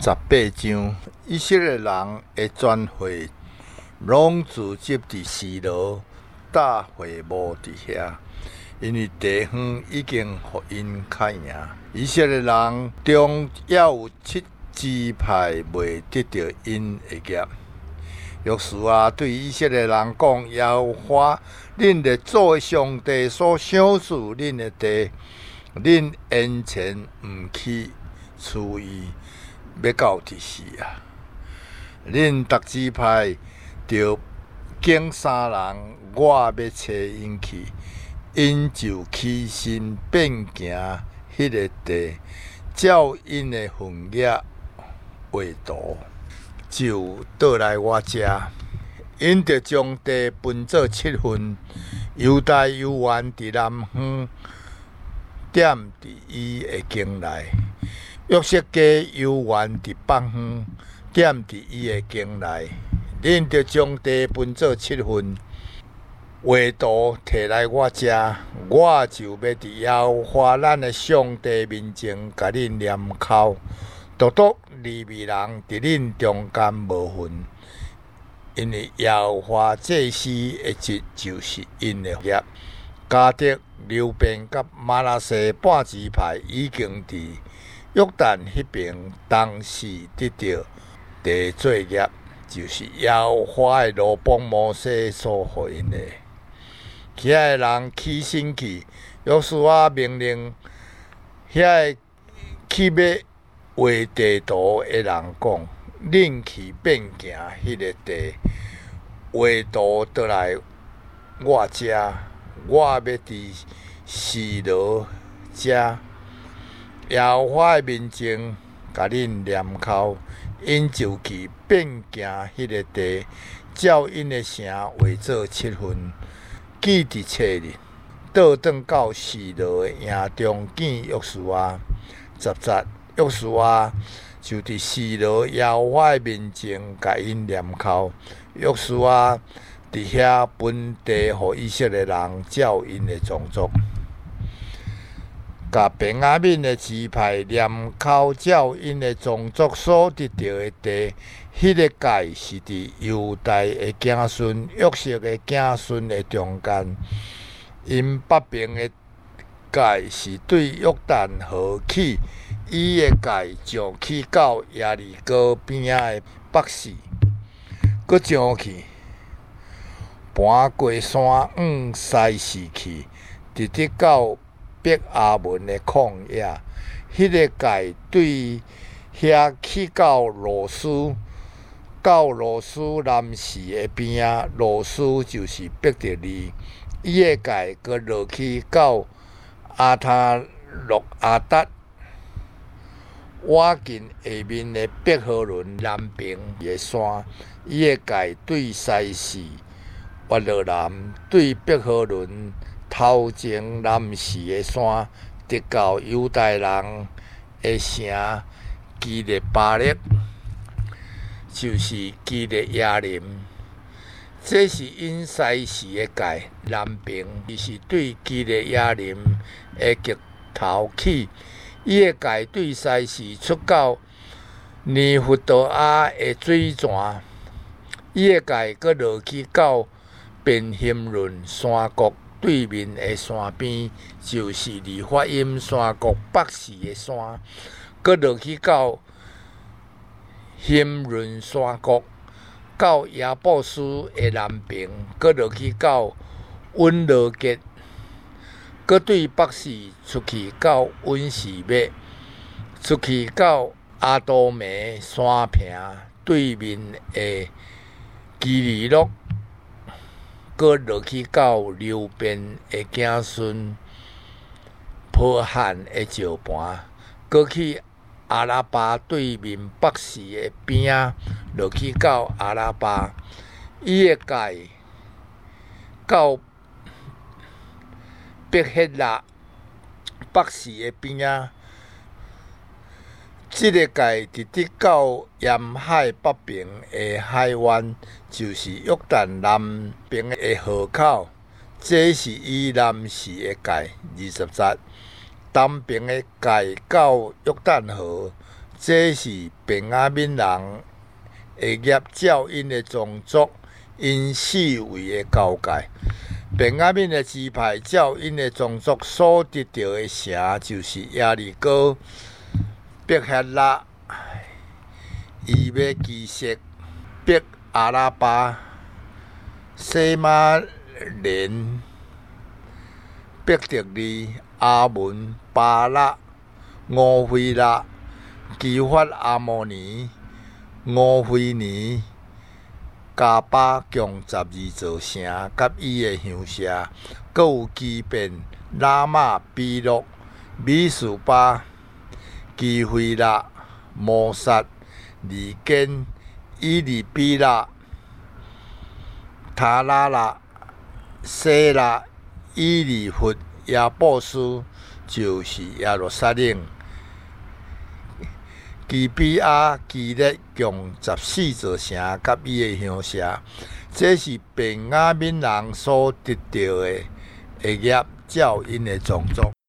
18章，以色列人的全会拢聚集伫示罗搭会幕伫遐，因为地方已经互因较赢。以色列人中也有7支派未得到因的业。约书亚对以色列人讲：耶和华恁的祖上帝所赏赐恁的地，恁完全毋去处伊，要到伫死啊！恁逐支派着拣3人，我要找因去，因就起身变行迄个地，照因的分业画图，就倒来我遮。因着将地分做7份，犹大犹原伫南方，点伫伊的境内；约瑟家犹原伫北方，点伫伊的境内。恁着将地分做7份，画图摕来我遮，我就要伫耶和华咱的上帝面前，甲恁念口，独利未人伫恁中间无份。因为耶和华祭司的职就是因的业。迦得、流便甲玛拿西半支派已经伫约旦迄边当时得到地作业，就是耶和华的路帮摩西所互因的。遐个人起身去，约书亚命令遐个去要画地图的人讲：恁去变行迄个地，画图倒来我遮，我要伫示罗遮耶和华的面前，甲恁念口，因就去变行迄个地，照因的城画做7份，记伫册里，倒转到示罗的营中见约书亚。10节，约书亚就伫示罗耶和华的面前，甲因念口。约书亚伫遐分地互以色列人，照因的宗族，甲便雅悯的支派念口，照因的宗族所得到的地。迄个界是伫犹大的子孙、约瑟的子孙的中间。因北边的界是对约旦河起，伊的界上去到耶利哥边仔的北势，搁上去，盘过山往西势去，直直到伯亚文的旷野。迄个界对遐去到罗斯，到罗斯南势的边仔，罗斯就是伯特利。伊的界搁落去到阿他洛阿达，倚近下面的伯和伦南边的山。伊的界对西势约洛南，对伯和伦头前南势的山，直到犹大人的城基列巴勒，就是基列亚林。这是因西势的界，南边是对基列亚林的极头起。伊的界对西势出到尼弗多亚的水泉。伊的界搁落去到便希伦山谷对面的山边，就是利法因山谷北势的山，搁落去到希伦山谷。到亚布斯的南边，搁落去到温罗吉，搁对北势出去到温士麦，出去到阿多梅山坪对面的基利洛，搁落去到流便的子孙波罕的石盘，搁去阿拉巴对面北势的边仔，落去到阿拉巴。伊的界到伯赫拉北势的边仔。这个界直直到沿海北边的海湾，就是约旦南边的河口。这是伊南势的界。20节，东边的界到约旦河， 这是便雅悯人会业照因的种族因四围的交界。便雅悯的支派照因的种族所得到的城，就是耶利哥、伯赫拉、以麦基色、伯阿拉巴、西马连、伯特利、阿门、巴拉、乌菲拉、基法阿摩尼、乌菲尼、加巴共12座城，甲伊的乡舍，搁有基遍、拉玛、比洛、米斯巴、基菲拉、摩萨、利根、伊利比拉、塔拉拉、西拉、伊利弗、亚布斯，就是耶路撒冷。基比亚、基列共14座城，甲伊的乡舍，这是便雅悯人所得到的会业照因的种族。